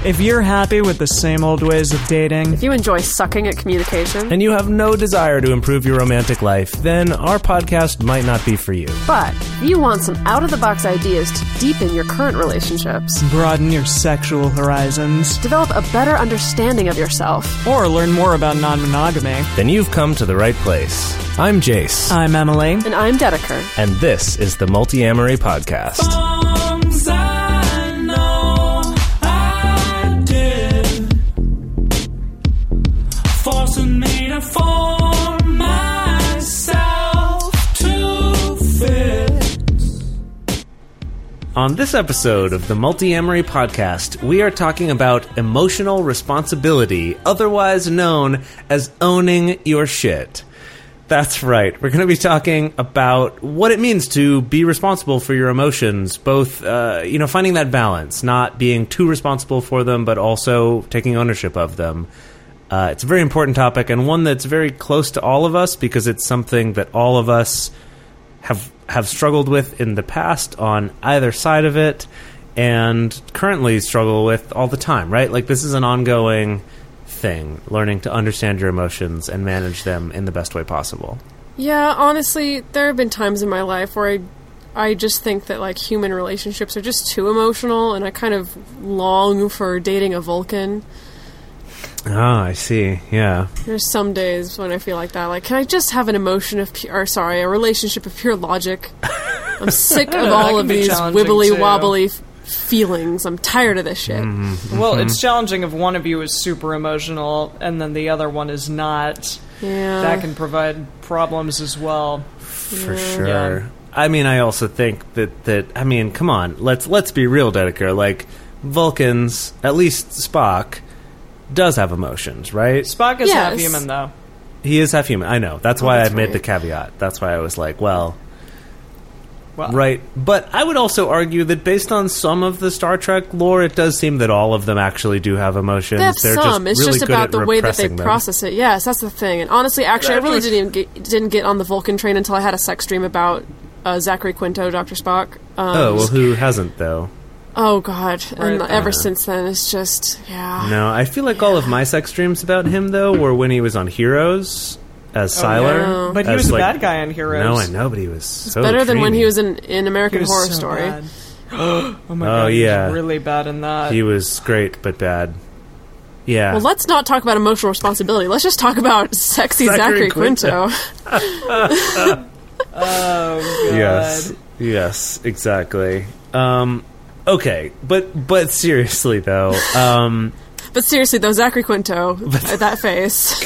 If you're happy with the same old ways of dating, If you enjoy sucking at communication, and you have no desire to improve your romantic life, then our podcast might not be for you. but if you want some out-of-the-box ideas to deepen your current relationships, broaden your sexual horizons, develop a better understanding of yourself, or learn more about non-monogamy, Then you've come to the right place. I'm Jace, I'm Emily. and I'm Dedeker. and this is the Multi-Amory Podcast. On this episode of the Multi-Amory Podcast, we are talking about emotional responsibility, otherwise known as owning your shit. That's right. We're going to be talking about what it means to be responsible for your emotions, both, finding that balance, not being too responsible for them, but also taking ownership of them. It's a very important topic, and one that's very close to all of us because it's something that all of us have struggled with in the past on either side of it, and currently struggle with all the time, right? Like, this is an ongoing thing, learning to understand your emotions and manage them in the best way possible. Yeah, honestly, there have been times in my life where I just think that, like, human relationships are just too emotional, and I kind of long for dating a Vulcan. Ah, I see. Yeah. There's some days when I feel like that. Like, can I just have a relationship of pure logic? I'm sick of all of these wibbly-wobbly feelings. I'm tired of this shit. Mm-hmm. Well, it's challenging if one of you is super emotional and then the other one is not. Yeah. That can provide problems as well. For sure. Yeah. I mean, I also think that come on, let's be real, Dedeker. Like, Vulcans, at least Spock, does have emotions, right? Spock is Yes. half human, though. He is half human. I know. That's why that's I made right. the caveat. That's why I was like, well, Well, right. But I would also argue that based on some of the Star Trek lore, it does seem that all of them actually do have emotions. They have They're some. It's really just good about at the way that they repressing them. process it. Yes, that's the thing. And honestly, actually, I really didn't get on the Vulcan train until I had a sex dream about Zachary Quinto, Dr. Spock. Oh, well, who hasn't, though? Oh, God. And Right. ever since then, it's just, yeah. No, I feel like all of my sex dreams about him, though, were when he was on Heroes as Sylar. yeah. But he as, was the like- bad guy on Heroes. No, I know, but he was so Better than when dreamy. he was in American He was Horror so Story. bad. Oh my god, yeah. he was really bad in that. He was great, but bad. Yeah. Well, let's not talk about emotional responsibility. Let's just talk about sexy Zachary Zachary Quinto. Oh god. Yes, exactly. Okay, but seriously though, But seriously, though, Zachary Quinto, that face.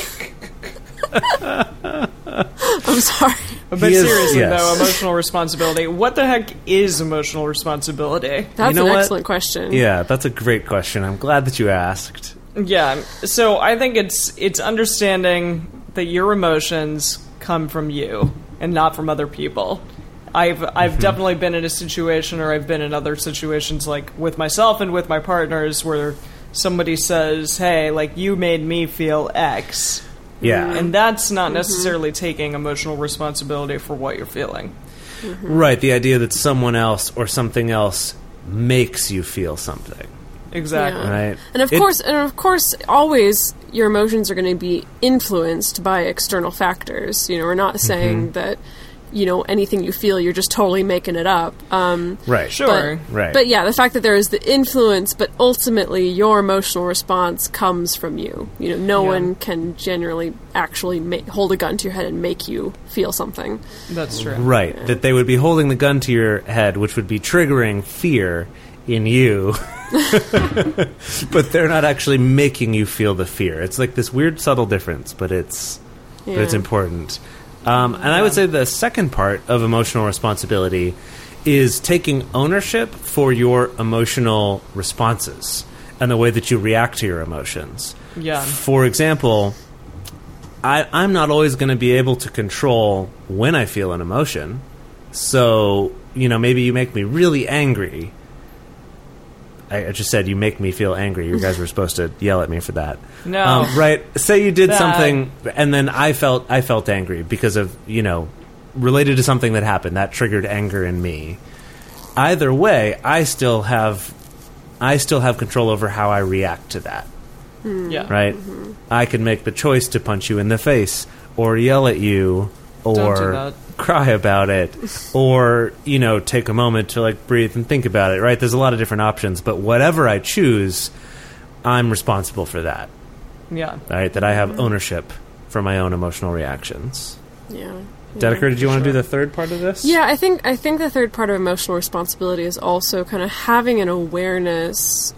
I'm sorry. But He is- seriously, yes. though, emotional responsibility. What the heck is emotional responsibility? That's know an what? excellent question. yeah, that's a great question. I'm glad that you asked. Yeah, so I think it's understanding that your emotions come from you and not from other people. I've definitely been in a situation, or I've been in other situations, like with myself and with my partners, where somebody says, "Hey, like, you made me feel X," Yeah, and that's not necessarily taking emotional responsibility for what you're feeling. right. The idea that someone else or something else makes you feel something, Exactly. Yeah. right? And of course, always your emotions are going to be influenced by external factors. You know, we're not saying that, you know, anything you feel, you're just totally making it up. Right. Sure. Right. But yeah, the fact that there is the influence, but ultimately your emotional response comes from you. You know, no one can generally actually hold a gun to your head and make you feel something. That's true. Right. That they would be holding the gun to your head, which would be triggering fear in you. But they're not actually making you feel the fear. It's like this weird subtle difference, but it's important. And I would say the second part of emotional responsibility is taking ownership for your emotional responses and the way that you react to your emotions. Yeah. For example, I'm not always going to be able to control when I feel an emotion. So, maybe you make me really angry. I just said you make me feel angry. You guys were supposed to yell at me for that. No. Right. Say you did Bad. something, and then I felt angry because of, related to something that happened. That triggered anger in me. Either way, I still have I still have control over how I react to that. Yeah. Right? Mm-hmm. I can make the choice to punch you in the face, or yell at you, or cry about it, or, take a moment to, breathe and think about it, right? There's a lot of different options, but whatever I choose, I'm responsible for that. Yeah. Right? That I have ownership for my own emotional reactions. Yeah. Dedeker, did you want to do the third part of this? Yeah, I think the third part of emotional responsibility is also kind of having an awareness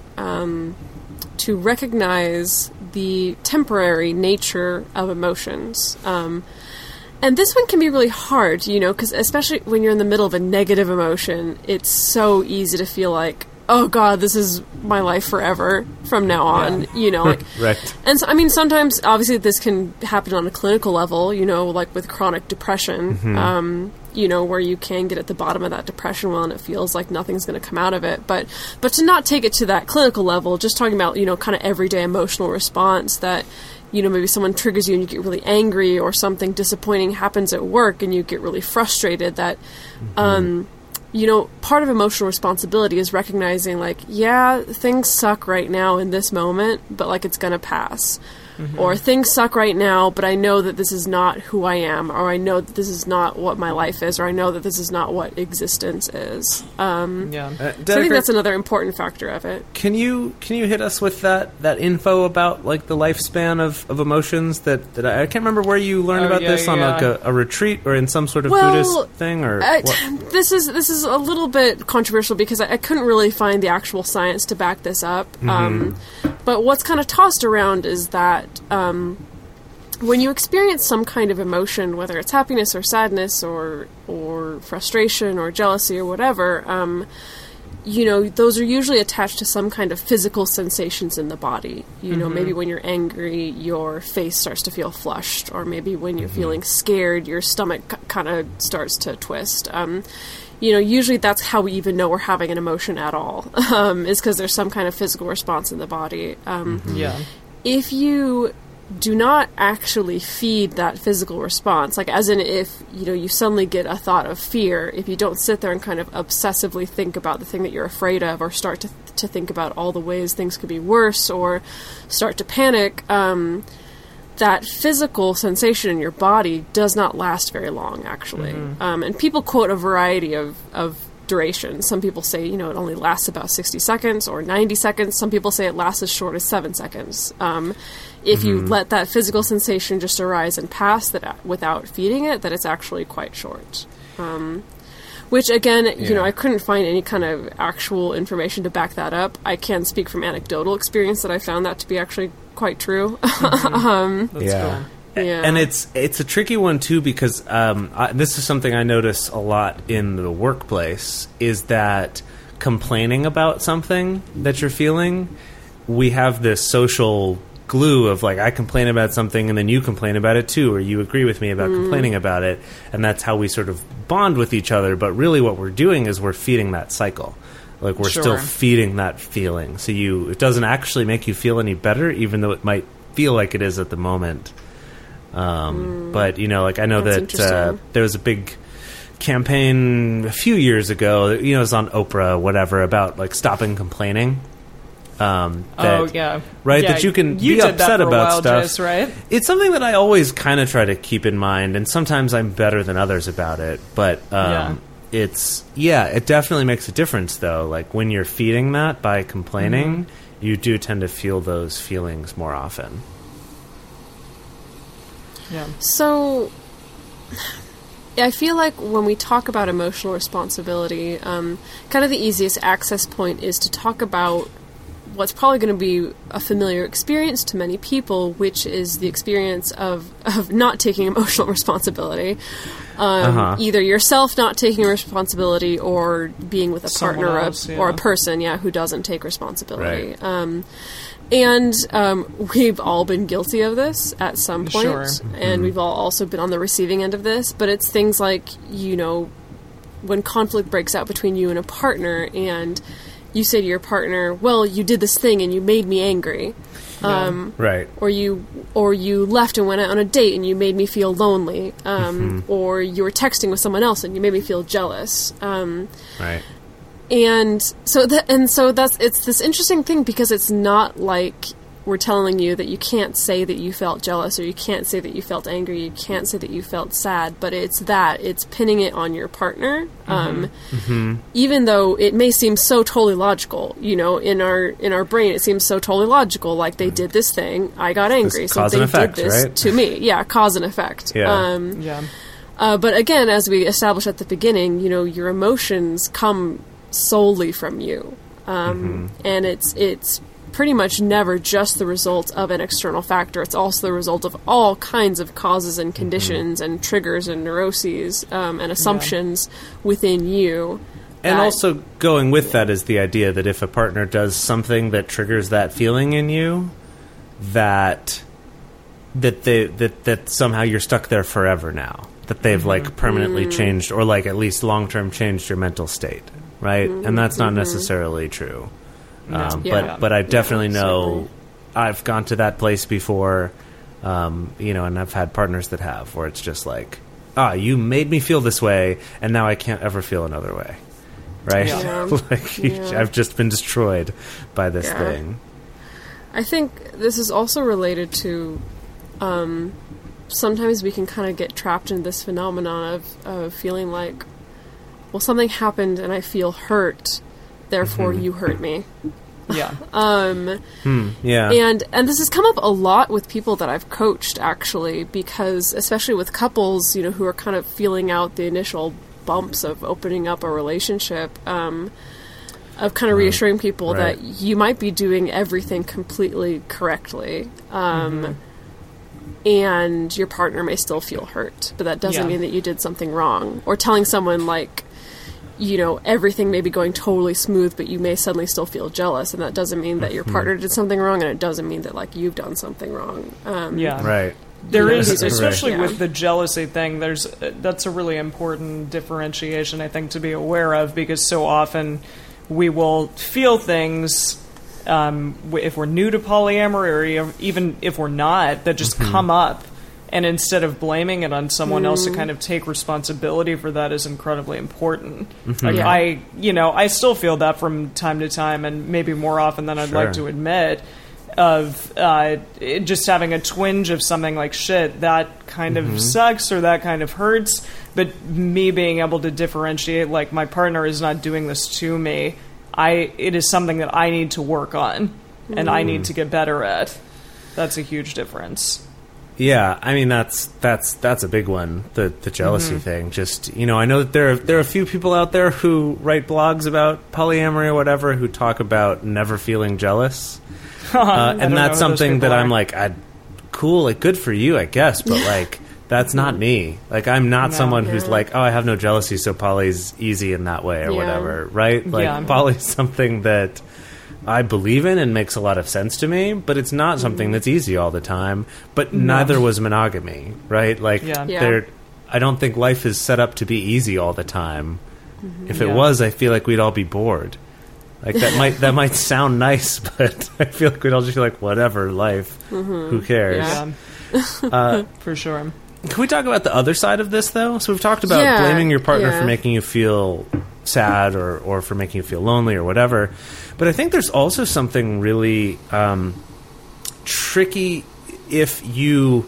to recognize the temporary nature of emotions. And this one can be really hard, because especially when you're in the middle of a negative emotion, it's so easy to feel like, oh God, this is my life forever from now on, Right. And so, sometimes, obviously, this can happen on a clinical level, like with chronic depression, where you can get at the bottom of that depression well and it feels like nothing's going to come out of it. But to not take it to that clinical level, just talking about, kind of everyday emotional response that, maybe someone triggers you and you get really angry, or something disappointing happens at work and you get really frustrated, that, part of emotional responsibility is recognizing, things suck right now in this moment, but, it's going to pass. Mm-hmm. Or things suck right now, but I know that this is not who I am, or I know that this is not what my life is, or I know that this is not what existence is. So I think that's another important factor of it. Can you hit us with that info about the lifespan of emotions that I can't remember where you learned about this on a retreat or in some sort of Buddhist thing, or what? This is a little bit controversial because I couldn't really find the actual science to back this up. But what's kind of tossed around is that when you experience some kind of emotion, whether it's happiness or sadness or frustration or jealousy or whatever, those are usually attached to some kind of physical sensations in the body. Maybe when you're angry, your face starts to feel flushed, or maybe when you're feeling scared, your stomach kind of starts to twist. Usually that's how we even know we're having an emotion at all, is because there's some kind of physical response in the body. If you do not actually feed that physical response, as in if, you suddenly get a thought of fear, if you don't sit there and kind of obsessively think about the thing that you're afraid of, or start to think about all the ways things could be worse, or start to panic, that physical sensation in your body does not last very long, actually. And people quote a variety of duration. Some people say, it only lasts about 60 seconds or 90 seconds. Some people say it lasts as short as 7 seconds. If you let that physical sensation just arise and pass that without feeding it, that it's actually quite short. Which, again, I couldn't find any kind of actual information to back that up. I can speak from anecdotal experience that I found that to be actually quite true. That's cool. Yeah. And it's a tricky one, too, because this is something I notice a lot in the workplace, is that complaining about something that you're feeling, we have this social glue of I complain about something and then you complain about it too, or you agree with me about complaining about it, and that's how we sort of bond with each other. But really what we're doing is we're feeding that cycle. We're still feeding that feeling. So it doesn't actually make you feel any better, even though it might feel like it is at the moment. But, I know that there was a big campaign a few years ago, it was on Oprah, whatever, about stopping complaining. Right? Yeah, that you can be upset about stuff. Jess, right? It's something that I always kind of try to keep in mind, and sometimes I'm better than others about it. But it definitely makes a difference, though. When you're feeding that by complaining, you do tend to feel those feelings more often. Yeah. So I feel like when we talk about emotional responsibility, kind of the easiest access point is to talk about what's probably going to be a familiar experience to many people, which is the experience of not taking emotional responsibility. Either yourself not taking responsibility, or being with a partner or a person, who doesn't take responsibility. Right. And we've all been guilty of this at some point, Sure. And we've all also been on the receiving end of this. But it's things like, when conflict breaks out between you and a partner, and you say to your partner, well, you did this thing and you made me angry. Right. Or you left and went out on a date and you made me feel lonely. Or you were texting with someone else and you made me feel jealous. Right. And so it's this interesting thing, because it's not like we're telling you that you can't say that you felt jealous, or you can't say that you felt angry, you can't say that you felt sad, but it's pinning it on your partner. Even though it may seem so totally logical, in our brain, it seems so totally logical. Like, they did this thing, I got angry, so they did this to me. Yeah, cause and effect. Yeah. But again, as we established at the beginning, your emotions come solely from you, and it's pretty much never just the result of an external factor. It's also the result of all kinds of causes and conditions and triggers and neuroses and assumptions within you. And also going with that is the idea that if a partner does something that triggers that feeling in you, that somehow you're stuck there forever now. That they've like permanently changed, or like at least long-term changed your mental state, right? And that's not necessarily true. But I definitely know I've gone to that place before, and I've had partners that have, where it's just like, you made me feel this way, and now I can't ever feel another way, right? Yeah. I've just been destroyed by this thing. I think this is also related to, sometimes we can kind of get trapped in this phenomenon of feeling like, well, something happened and I feel hurt, therefore you hurt me. Yeah. Yeah. And this has come up a lot with people that I've coached, actually, because especially with couples, who are kind of feeling out the initial bumps of opening up a relationship, of kind of reassuring people that you might be doing everything completely correctly, and your partner may still feel hurt, but that doesn't mean that you did something wrong. Or telling someone, like, everything may be going totally smooth, but you may suddenly still feel jealous, and that doesn't mean that your partner did something wrong, and it doesn't mean that, like, you've done something wrong. Right. There is, especially with the jealousy thing, that's a really important differentiation, I think, to be aware of, because so often we will feel things, if we're new to polyamory, or even if we're not, that just come up. And instead of blaming it on someone else, to kind of take responsibility for that is incredibly important. Like I still feel that from time to time, and maybe more often than I'd like to admit, of just having a twinge of something like, shit, that kind of sucks, or that kind of hurts. But me being able to differentiate, like, my partner is not doing this to me. It is something that I need to work on, and I need to get better at. That's a huge difference. Yeah, I mean that's a big one. The jealousy thing. Just I know that there are a few people out there who write blogs about polyamory or whatever who talk about never feeling jealous, and that's something that I'm like, cool, like, good for you, I guess, but like that's not me. Like, I'm not someone who's like, I have no jealousy, so poly's easy in that way or whatever, right? Like poly's something that I believe in and makes a lot of sense to me, but it's not something that's easy all the time. But neither was monogamy, right? Like, I don't think life is set up to be easy all the time. If it was, I feel like we'd all be bored. Like, that might sound nice, but I feel like we'd all just be like, whatever, life. Who cares? Yeah. For sure. Can we talk about the other side of this, though? So we've talked about blaming your partner for making you feel sad or for making you feel lonely or whatever. But I think there's also something really tricky if you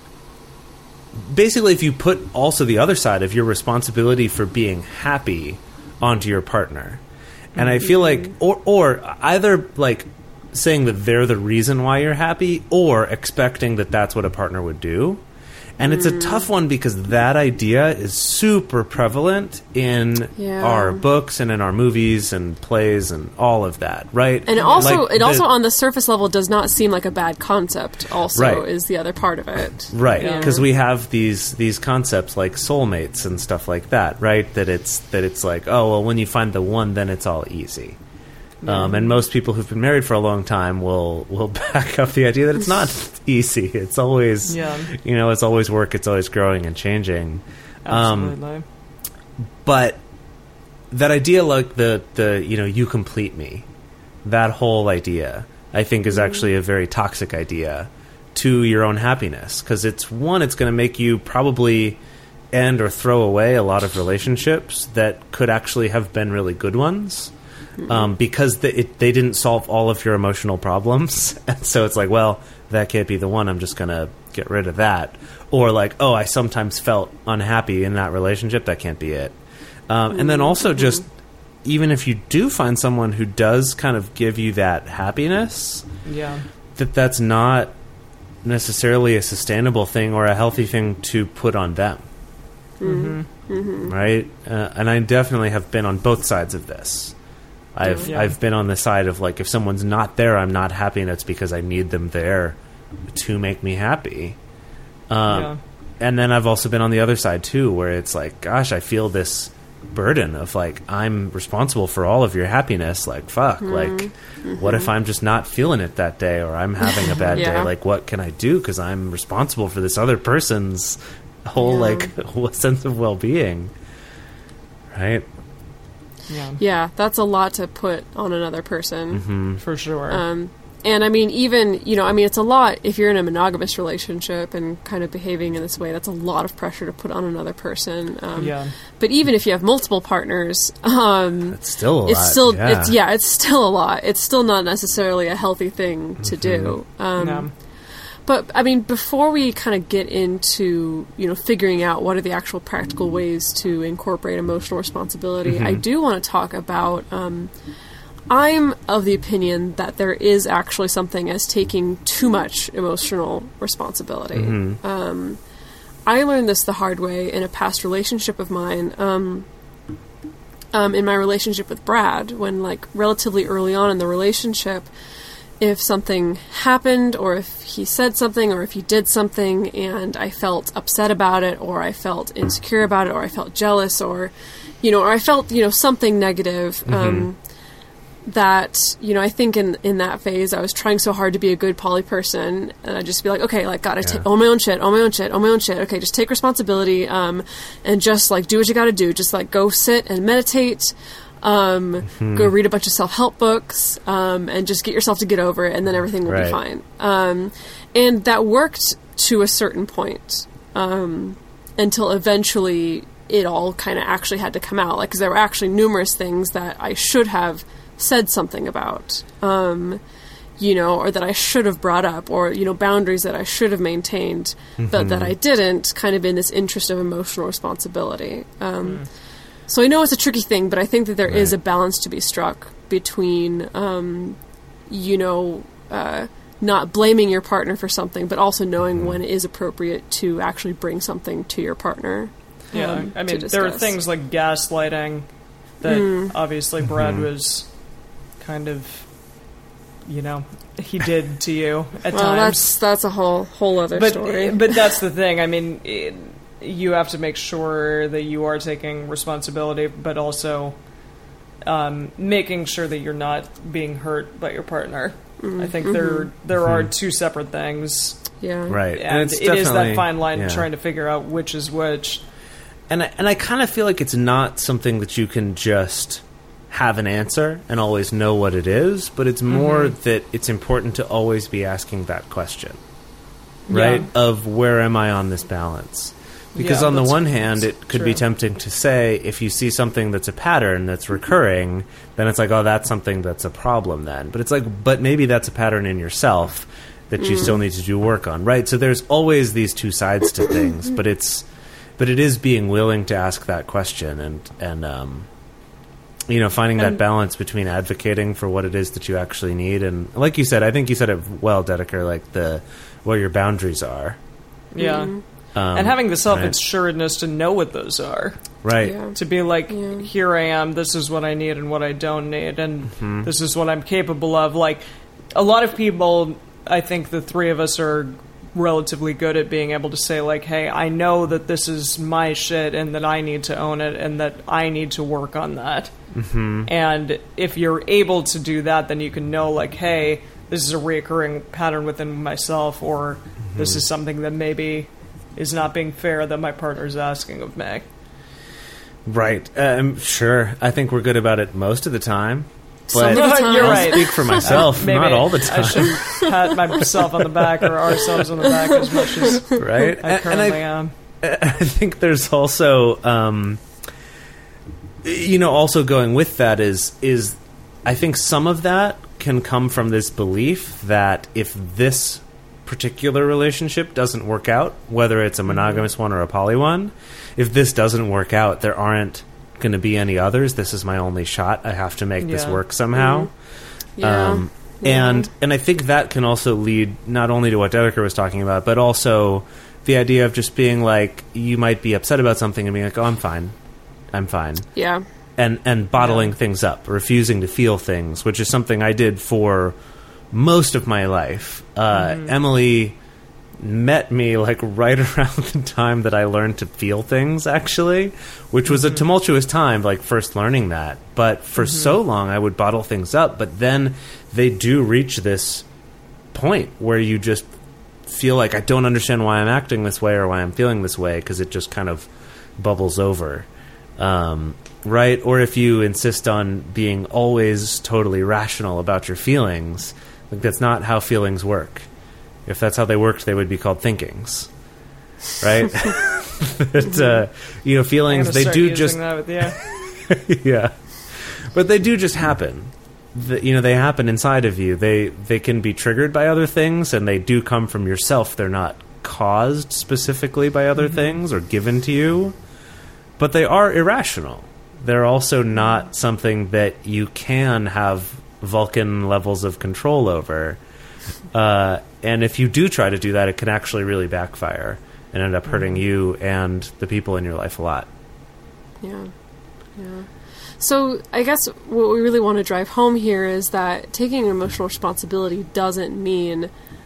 put also the other side of your responsibility for being happy onto your partner. And I feel like, or either like saying that they're the reason why you're happy, or expecting that that's what a partner would do. And it's a tough one because that idea is super prevalent in our books and in our movies and plays and all of that, right? And also, like also on the surface level does not seem like a bad concept. Also, is the other part of it, right? Because we have these concepts like soulmates and stuff like that, right? That it's like, oh well, when you find the one, then it's all easy. And most people who've been married for a long time will back up the idea that it's not easy. It's always, it's always work. It's always growing and changing. Absolutely. But that idea, like the you complete me, that whole idea, I think is actually a very toxic idea to your own happiness. Because it's going to make you probably end or throw away a lot of relationships that could actually have been really good ones. Because they didn't solve all of your emotional problems. And so it's like, well, that can't be the one. I'm just going to get rid of that. Or like, oh, I sometimes felt unhappy in that relationship. That can't be it. And then also just, even if you do find someone who does kind of give you that happiness, that's not necessarily a sustainable thing or a healthy thing to put on them. Right? And I definitely have been on both sides of this. I've been on the side of like, if someone's not there, I'm not happy, and it's because I need them there to make me happy. And then I've also been on the other side too, where it's like, gosh, I feel this burden of like, I'm responsible for all of your happiness. Like, fuck, like, what if I'm just not feeling it that day, or I'm having a bad day? Like, what can I do? Because I'm responsible for this other person's whole like sense of well-being, right? Yeah, that's a lot to put on another person. For sure. And I mean, even, it's a lot if you're in a monogamous relationship and kind of behaving in this way. That's a lot of pressure to put on another person. But even if you have multiple partners, it's still a lot. It's still a lot. It's still not necessarily a healthy thing to do. But, I mean, before we kind of get into, figuring out what are the actual practical ways to incorporate emotional responsibility, I do want to talk about, I'm of the opinion that there is actually something as taking too much emotional responsibility. I learned this the hard way in a past relationship of mine, in my relationship with Brad, when, like, relatively early on in the relationship, if something happened, or if he said something, or if he did something, and I felt upset about it, or I felt insecure about it, or I felt jealous, or I felt, something negative, that, I think in that phase, I was trying so hard to be a good poly person, and I'd just be like, okay, like, gotta take own my own shit. Okay, just take responsibility, and just, like, do what you gotta do. Just, like, go sit and meditate, go read a bunch of self-help books, and just get yourself to get over it, and then everything will be fine. And that worked to a certain point, until eventually it all kind of actually had to come out. Like, 'cause there were actually numerous things that I should have said something about, or that I should have brought up, or, boundaries that I should have maintained, but that I didn't, kind of in this interest of emotional responsibility. So I know it's a tricky thing, but I think that there is a balance to be struck between, not blaming your partner for something, but also knowing when it is appropriate to actually bring something to your partner. I mean, there are things like gaslighting that obviously Brad was kind of, he did to you at times. That's a whole other story. But that's the thing. I mean, you have to make sure that you are taking responsibility, but also making sure that you're not being hurt by your partner. I think there are two separate things. Yeah. Right. And it is that fine line trying to figure out which is which. And I kind of feel like it's not something that you can just have an answer and always know what it is, but it's more that it's important to always be asking that question, right? Of where am I on this balance? Because on the one hand, it could be tempting to say, if you see something that's a pattern that's recurring, then it's like, oh, that's something that's a problem then. But it's like, but maybe that's a pattern in yourself that you still need to do work on, right? So there's always these two sides to things, but it is being willing to ask that question and finding that balance between advocating for what it is that you actually need. And like you said, I think you said it well, Dedeker, like where your boundaries are. Yeah. And having the self-assuredness to know what those are. Right. Yeah. To be like, here I am, this is what I need and what I don't need, and this is what I'm capable of. Like, a lot of people, I think the three of us are relatively good at being able to say, like, hey, I know that this is my shit and that I need to own it and that I need to work on that. And if you're able to do that, then you can know, like, hey, this is a reoccurring pattern within myself, or this is something that maybe is not being fair that my partner's asking of me. Right. Sure. I think we're good about it most of the time. But you're right. I'll speak for myself, not all the time. I shouldn't pat myself on the back or ourselves on the back as much as right? I currently am. I think there's also, also going with that is I think some of that can come from this belief that if this particular relationship doesn't work out, whether it's a monogamous one or a poly one, if this doesn't work out, there aren't going to be any others. This is my only shot. I have to make this work somehow. Yeah. And I think that can also lead not only to what Dedeker was talking about, but also the idea of just being like, you might be upset about something and being like, oh, I'm fine. Yeah. And bottling things up, refusing to feel things, which is something I did for most of my life. Emily met me like right around the time that I learned to feel things, actually, which was a tumultuous time, like first learning that. But for so long, I would bottle things up. But then they do reach this point where you just feel like, I don't understand why I'm acting this way or why I'm feeling this way, because it just kind of bubbles over. Right? Or if you insist on being always totally rational about your feelings, like that's not how feelings work. If that's how they worked, they would be called thinkings, right? Feelings, they do just yeah, but they do just happen. They happen inside of you. They can be triggered by other things, and they do come from yourself. They're not caused specifically by other things or given to you, but they are irrational. They're also not something that you can have Vulcan levels of control over. And if you do try to do that, it can actually really backfire and end up hurting you and the people in your life a lot. Yeah. So I guess what we really want to drive home here is that taking emotional responsibility doesn't mean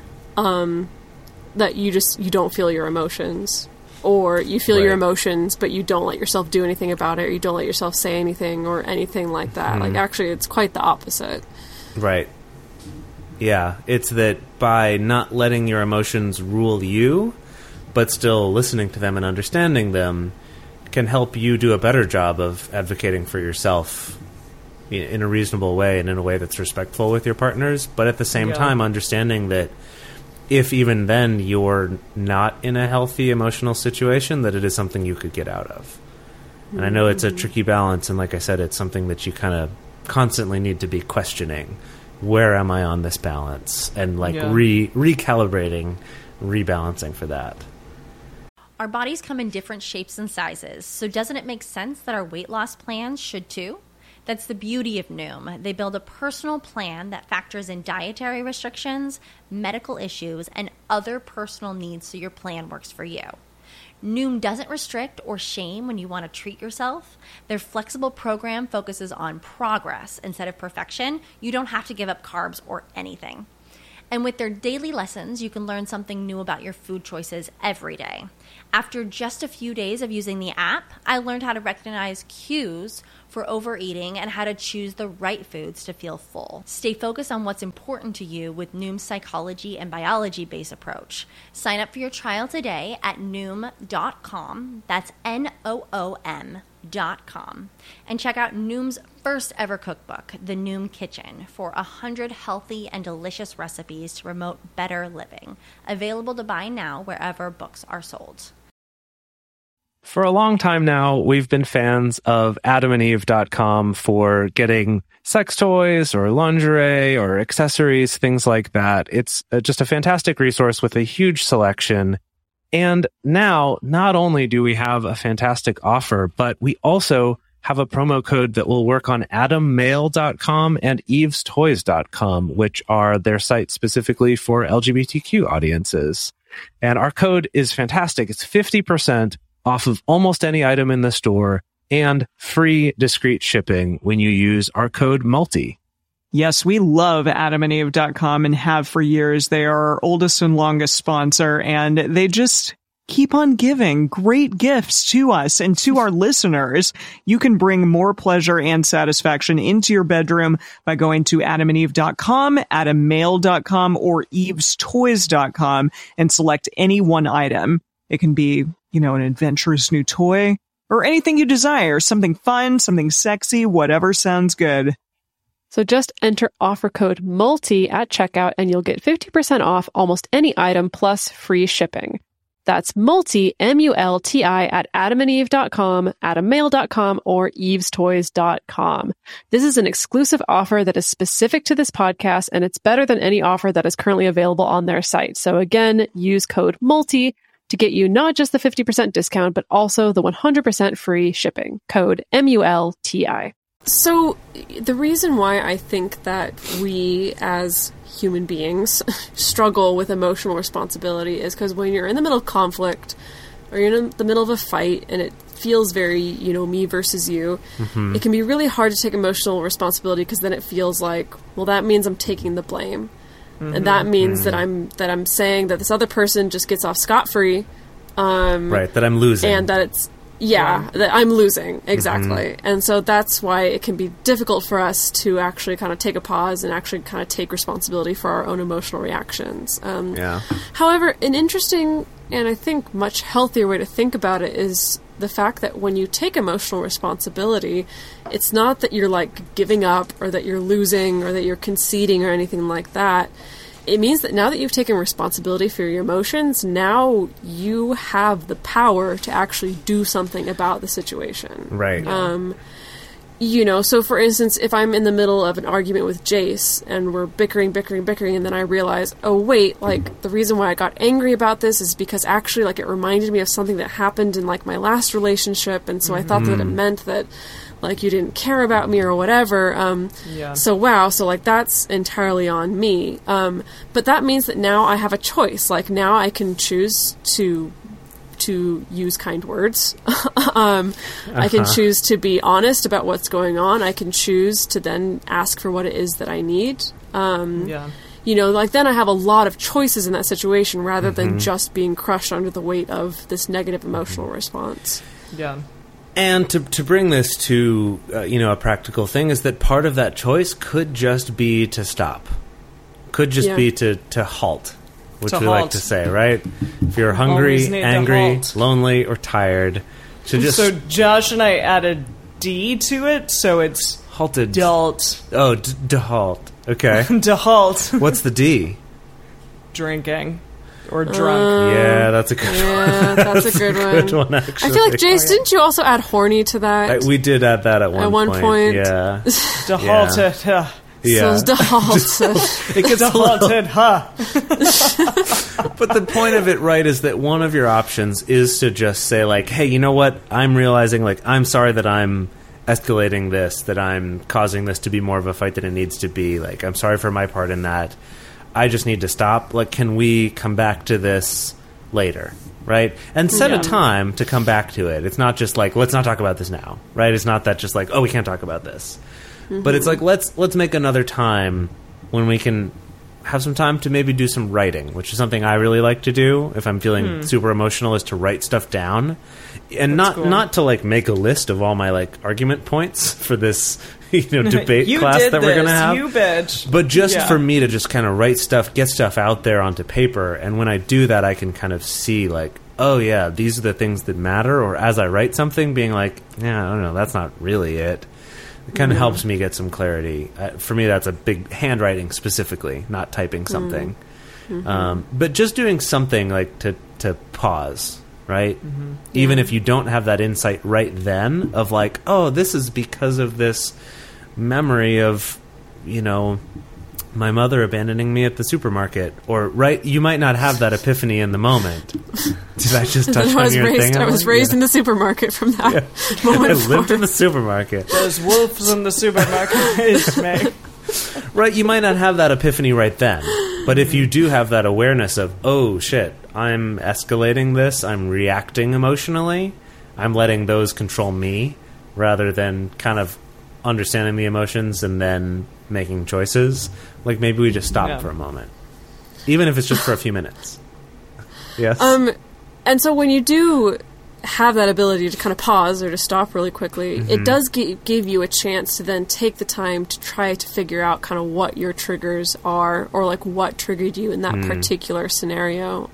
that you don't feel your emotions, or you feel your emotions but you don't let yourself do anything about it, or you don't let yourself say anything or anything like that. Like, actually, it's quite the opposite. Right. Yeah, it's that by not letting your emotions rule you, but still listening to them and understanding them, can help you do a better job of advocating for yourself in a reasonable way and in a way that's respectful with your partners, but at the same time understanding that if even then you're not in a healthy emotional situation, that it is something you could get out of. And I know it's a tricky balance, and like I said, it's something that you kind of constantly need to be questioning. Where am I on this balance? And recalibrating, rebalancing for that. Our bodies come in different shapes and sizes, so doesn't it make sense that our weight loss plans should too? That's the beauty of Noom. They build a personal plan that factors in dietary restrictions, medical issues, and other personal needs so your plan works for you. Noom doesn't restrict or shame when you want to treat yourself. Their flexible program focuses on progress instead of perfection. You don't have to give up carbs or anything. And with their daily lessons, you can learn something new about your food choices every day. After just a few days of using the app, I learned how to recognize cues for overeating and how to choose the right foods to feel full. Stay focused on what's important to you with Noom's psychology and biology-based approach. Sign up for your trial today at Noom.com. That's Noom.com. And check out Noom's first ever cookbook, The Noom Kitchen, for 100 healthy and delicious recipes to promote better living. Available to buy now wherever books are sold. For a long time now, we've been fans of AdamandEve.com for getting sex toys or lingerie or accessories, things like that. It's just a fantastic resource with a huge selection. And now, not only do we have a fantastic offer, but we also have a promo code that will work on AdamMail.com and EvesToys.com, which are their sites specifically for LGBTQ audiences. And our code is fantastic. It's 50% off of almost any item in the store and free discreet shipping when you use our code MULTI. Yes, we love AdamandEve.com and have for years. They are our oldest and longest sponsor, and they just keep on giving great gifts to us and to our listeners. You can bring more pleasure and satisfaction into your bedroom by going to AdamandEve.com, AdamMail.com, or EvesToys.com and select any one item. It can be, an adventurous new toy or anything you desire, something fun, something sexy, whatever sounds good. So just enter offer code MULTI at checkout and you'll get 50% off almost any item plus free shipping. That's multi, M-U-L-T-I, at adamandeve.com, adammail.com, or evestoys.com. This is an exclusive offer that is specific to this podcast, and it's better than any offer that is currently available on their site. So again, use code MULTI to get you not just the 50% discount, but also the 100% free shipping. Code MULTI. So the reason why I think that we as human beings struggle with emotional responsibility is because when you're in the middle of conflict or you're in the middle of a fight and it feels very, me versus you, it can be really hard to take emotional responsibility because then it feels like, well, that means I'm taking the blame. And that means that I'm saying that this other person just gets off scot-free. Right, that I'm losing. And that it's that I'm losing, exactly. And so that's why it can be difficult for us to actually kind of take a pause and actually kind of take responsibility for our own emotional reactions. However, an interesting and I think much healthier way to think about it is the fact that when you take emotional responsibility, it's not that you're like giving up or that you're losing or that you're conceding or anything like that. It means that now that you've taken responsibility for your emotions, now you have the power to actually do something about the situation. Right. So for instance, if I'm in the middle of an argument with Jace and we're bickering, and then I realize, oh wait, like the reason why I got angry about this is because actually like it reminded me of something that happened in like my last relationship, and so I thought that it meant that like you didn't care about me or whatever. So wow, so like that's entirely on me. But that means that now I have a choice. Like now I can choose to use kind words. I can choose to be honest about what's going on. I can choose to then ask for what it is that I need. Like then I have a lot of choices in that situation rather than just being crushed under the weight of this negative emotional response. Yeah. And to bring this to, a practical thing is that part of that choice could just be to stop. Could just be to halt, which we like to say, right? If you're hungry, angry, lonely, or tired, So Josh and I added D to it, so it's halted. Halt. Oh, halt. Okay. Halt. What's the D? Drinking. Or drunk. Yeah, that's a good one. Yeah, that's a good one. Actually. I feel like, Jace, didn't you also add horny to that? We did add that at one point. Yeah. Dehalted. Yeah. So dehalted. It gets dehalted, huh? But the point of it, right, is that one of your options is to just say, like, hey, you know what? I'm realizing, like, I'm sorry that I'm escalating this, that I'm causing this to be more of a fight than it needs to be. Like, I'm sorry for my part in that. I just need to stop. Like, can we come back to this later, right? And set a time to come back to it. It's not just like, let's not talk about this now, right? It's not that just like, oh, we can't talk about this. But it's like, let's make another time when we can have some time to maybe do some writing, which is something I really like to do if I'm feeling super emotional, is to write stuff down. And not to like make a list of all my like argument points for this debate class that we're going to have. You bitch. But just for me to just kind of write stuff, get stuff out there onto paper, and when I do that, I can kind of see like, oh yeah, these are the things that matter. Or as I write something, being like, yeah, I don't know, that's not really it. It kind of helps me get some clarity. For me, that's a big handwriting specifically, not typing something. But just doing something like to pause, right? Even if you don't have that insight right then of like, oh, this is because of this memory of, my mother abandoning me at the supermarket. Or, right, you might not have that epiphany in the moment. Did I just touch on your thing? I was raised in the supermarket from that moment I lived in the supermarket. There's wolves in the supermarket. Right, you might not have that epiphany right then. But if you do have that awareness of, oh, shit, I'm escalating this, I'm reacting emotionally, I'm letting those control me, rather than kind of understanding the emotions and then making choices. Like, maybe we just stop for a moment. Even if it's just for a few minutes. Yes? And so when you do have that ability to kind of pause or to stop really quickly, it does give you a chance to then take the time to try to figure out kind of what your triggers are, or like what triggered you in that particular scenario.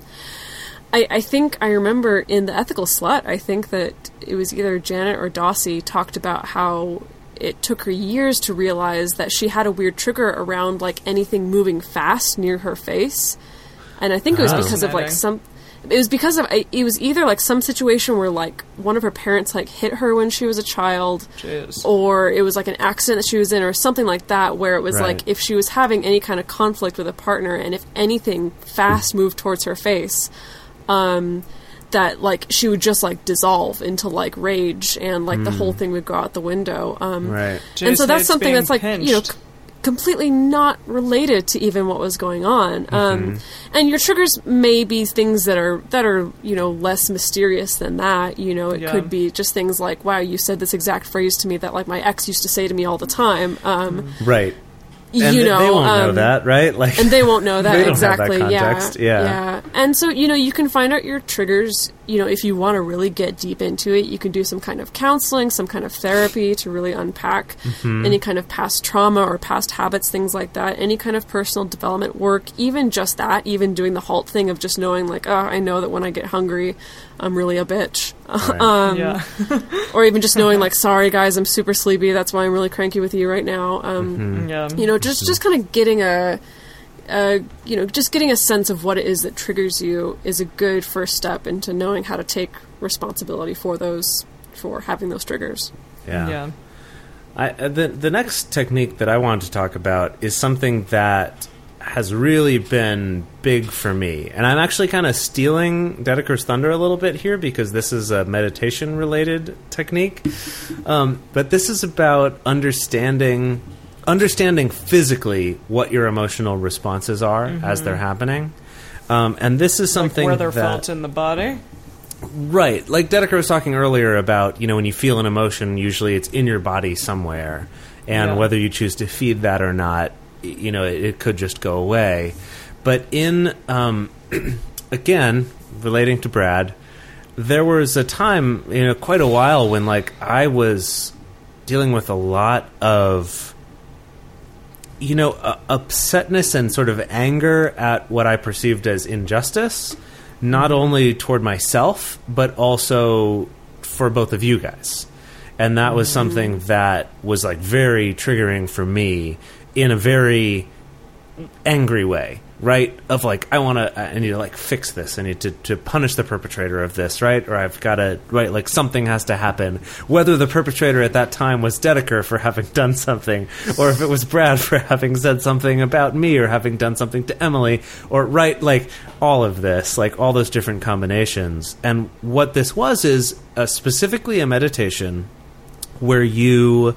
I think I remember in The Ethical Slut, I think that it was either Janet or Dossie talked about how it took her years to realize that she had a weird trigger around like anything moving fast near her face. And I think it was because of like it was because of it was either like some situation where like one of her parents like hit her when she was a child, Jeez. or it was like an accident that she was in, or something like that, where it was Right. like if she was having any kind of conflict with a partner, and if anything fast moved towards her face, that like she would just like dissolve into like rage, and like the whole thing would go out the window. Right. And so Jace that's hates something being that's like pinched. completely not related to even what was going on. And your triggers may be things that are less mysterious than that. It Yeah. could be just things like, wow, you said this exact phrase to me that like my ex used to say to me all the time. Right. And they won't know that, right? Like, and they won't know that they don't have that exactly. context. Yeah. And so you can find out your triggers. If you want to really get deep into it, you can do some kind of counseling, some kind of therapy to really unpack any kind of past trauma or past habits, things like that. Any kind of personal development work, even just that, even doing the halt thing of just knowing like, oh, I know that when I get hungry, I'm really a bitch. Right. Yeah. Or even just knowing like, sorry guys, I'm super sleepy. That's why I'm really cranky with you right now. Yeah. Just kind of getting just getting a sense of what it is that triggers you is a good first step into knowing how to take responsibility for having those triggers. Yeah. The next technique that I wanted to talk about is something that has really been big for me. And I'm actually kind of stealing Dedeker's thunder a little bit here because this is a meditation-related technique. But this is about understanding physically what your emotional responses are as they're happening. And this is something Like where they're that... felt in the body. Right. Like Dedeker was talking earlier about, when you feel an emotion, usually it's in your body somewhere. And whether you choose to feed that or not, it could just go away. But in, again, relating to Brad, there was a time, quite a while when, like, I was dealing with a lot of, upsetness and sort of anger at what I perceived as injustice, not only toward myself, but also for both of you guys. And that was something that was, like, very triggering for me in a very angry way, right? Of like, I need to like fix this. I need to punish the perpetrator of this, right? Or I've got to, right? Like something has to happen. Whether the perpetrator at that time was Dedeker for having done something, or if it was Brad for having said something about me or having done something to Emily, or right, like all of this, like all those different combinations. And what this was is specifically a meditation where you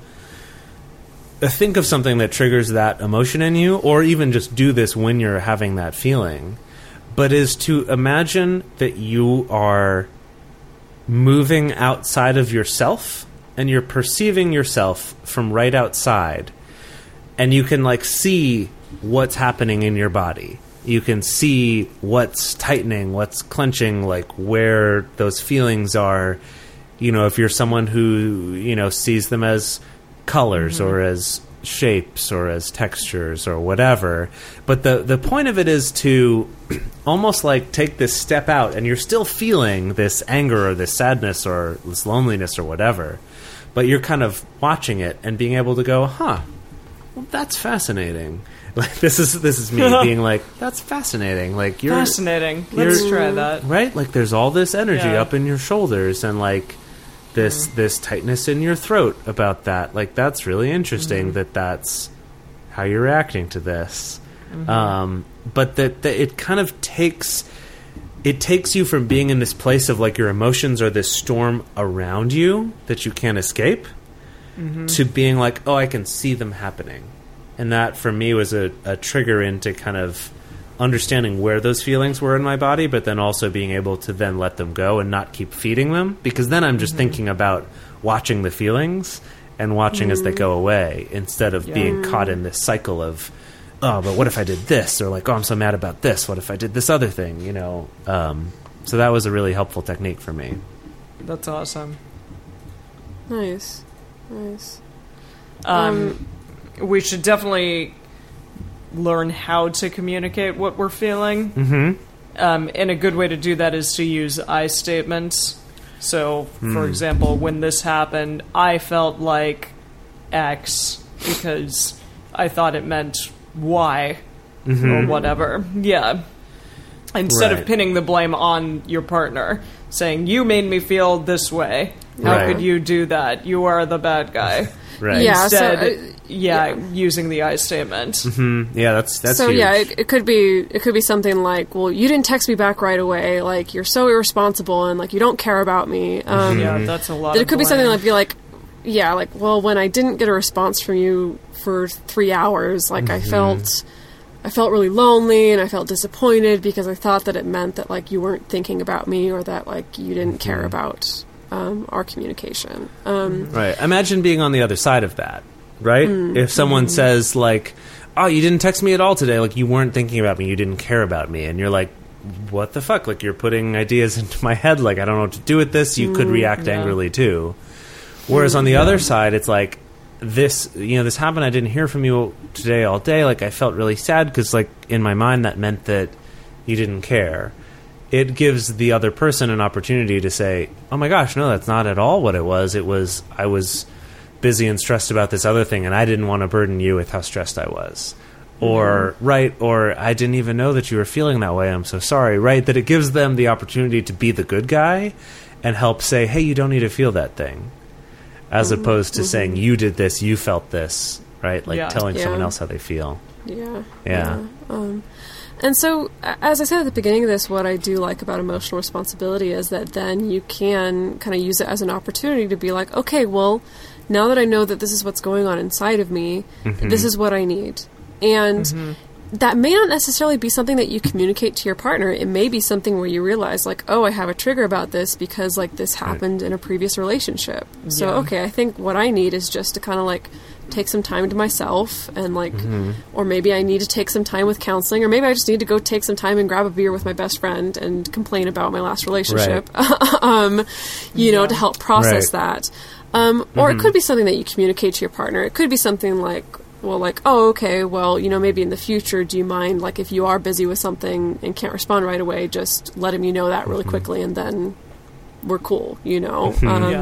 think of something that triggers that emotion in you, or even just do this when you're having that feeling, but is to imagine that you are moving outside of yourself and you're perceiving yourself from right outside, and you can like see what's happening in your body. You can see what's tightening, what's clenching, like where those feelings are. If you're someone who, sees them as colors or as shapes or as textures or whatever. But the point of it is to almost like take this step out, and you're still feeling this anger or this sadness or this loneliness or whatever, but you're kind of watching it and being able to go, well, that's fascinating. Like this is me being like, that's fascinating. Like you're fascinating. Let's try that. Right? Like there's all this energy Yeah. up in your shoulders and like this tightness in your throat about that. Like that's really interesting that's how you're reacting to this. But that it kind of takes you from being in this place of like your emotions are this storm around you that you can't escape to being like, oh, I can see them happening. And that for me was a trigger into kind of understanding where those feelings were in my body, but then also being able to then let them go and not keep feeding them, because then I'm just thinking about watching the feelings and watching as they go away instead of being caught in this cycle of, oh, but what if I did this? Or like, oh, I'm so mad about this. What if I did this other thing? So that was a really helpful technique for me. That's awesome. Nice. We should definitely learn how to communicate what we're feeling. And a good way to do that is to use I statements. So, for example, when this happened, I felt like X because I thought it meant Y or whatever. Yeah. Instead Right. of pinning the blame on your partner, saying, you made me feel this way. How Right. could you do that? You are the bad guy. Right. Yeah. Instead, So, using the I statement. Yeah, that's so huge. yeah, it could be something like, well, you didn't text me back right away. Like, you're so irresponsible and like you don't care about me. Yeah, that's a lot. It of could be something blame. like, yeah, like, well, when I didn't get a response from you for 3 hours, like I felt really lonely and I felt disappointed because I thought that it meant that like you weren't thinking about me or that like you didn't care about our communication. Right. Imagine being on the other side of that, right? If someone says, like, oh, you didn't text me at all today, like, you weren't thinking about me, you didn't care about me, and you're like, what the fuck? Like, you're putting ideas into my head, like, I don't know what to do with this, you could react angrily, too. Whereas on the other side, it's like, this happened, I didn't hear from you today all day, like, I felt really sad, because, like, in my mind, that meant that you didn't care. It gives the other person an opportunity to say, oh my gosh, no, that's not at all what it was. It was, I was busy and stressed about this other thing, and I didn't want to burden you with how stressed I was. Or, or I didn't even know that you were feeling that way, I'm so sorry, right? That it gives them the opportunity to be the good guy and help say, hey, you don't need to feel that thing. As opposed to saying, you did this, you felt this, right? Like telling someone else how they feel. Yeah. And so, as I said at the beginning of this, what I do like about emotional responsibility is that then you can kind of use it as an opportunity to be like, okay, well, now that I know that this is what's going on inside of me, this is what I need. And that may not necessarily be something that you communicate to your partner. It may be something where you realize, like, oh, I have a trigger about this because, like, this happened in a previous relationship. So, okay, I think what I need is just to kind of, like, take some time to myself and, like, or maybe I need to take some time with counseling, or maybe I just need to go take some time and grab a beer with my best friend and complain about my last relationship, you know, to help process that. Or it could be something that you communicate to your partner. It could be something like, well, like, oh, okay, well, you know, maybe in the future, do you mind, like, if you are busy with something and can't respond right away, just letting me know that really quickly, and then we're cool, you know?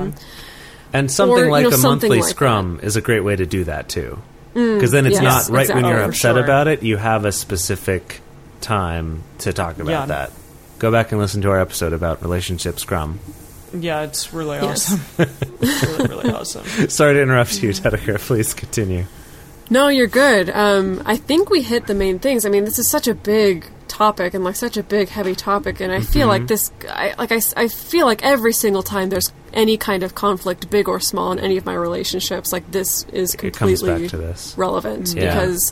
And something or, like you know, a something monthly like scrum is a great way to do that, too. Because then it's not right when you're upset about it, you have a specific time to talk about that. Go back and listen to our episode about relationship scrum. Yeah, it's really awesome. really, really awesome. Sorry to interrupt you, Dedeker. Please continue. No, you're good. I think we hit the main things. I mean, this is such a big topic and like such a big, heavy topic, and I feel like this. I feel like every single time there's any kind of conflict, big or small, in any of my relationships, like this is completely relevant because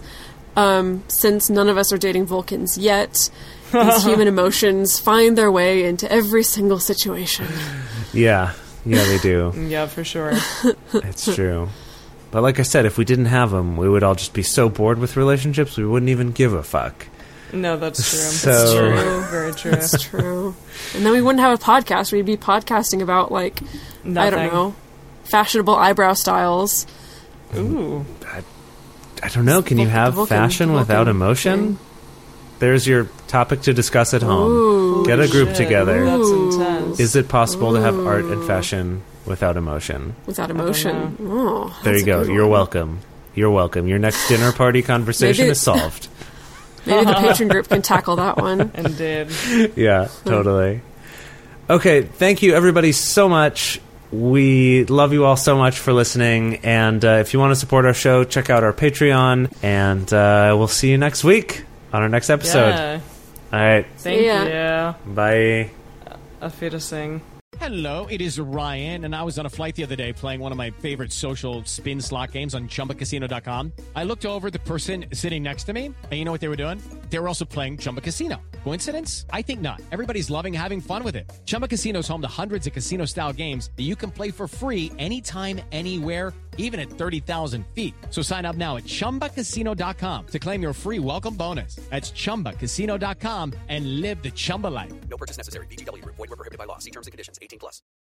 since none of us are dating Vulcans yet, these human emotions find their way into every single situation. Yeah, they do. Yeah, for sure. It's true. But like I said, if we didn't have them, we would all just be so bored with relationships, we wouldn't even give a fuck. No, that's true. That's true. Very true. That's true. And then we wouldn't have a podcast. We'd be podcasting about, like, Nothing. I don't know, fashionable eyebrow styles. Ooh. I don't know. Can you have fashion without emotion? There's your topic to discuss at home. Ooh, Get a group together. That's intense. Is it possible to have art and fashion without emotion? Without emotion. Oh, there you go. You're welcome. You're welcome. Your next dinner party conversation is solved. Maybe the patron group can tackle that one. Indeed. Yeah, totally. Okay, thank you everybody so much. We love you all so much for listening. And if you want to support our show, check out our Patreon. And we'll see you next week on our next episode. Yeah. All right. Thank you. Bye. Auf Wiedersehen. Hello, it is Ryan, and I was on a flight the other day playing one of my favorite social spin slot games on ChumbaCasino.com. I looked over at the person sitting next to me, and you know what they were doing? They were also playing Chumba Casino. Coincidence? I think not. Everybody's loving having fun with it. Chumba Casino is home to hundreds of casino-style games that you can play for free anytime, anywhere, even at 30,000 feet. So sign up now at ChumbaCasino.com to claim your free welcome bonus. That's ChumbaCasino.com and live the Chumba life. No purchase necessary. VGW. Void where prohibited by law. See terms and conditions. 18+.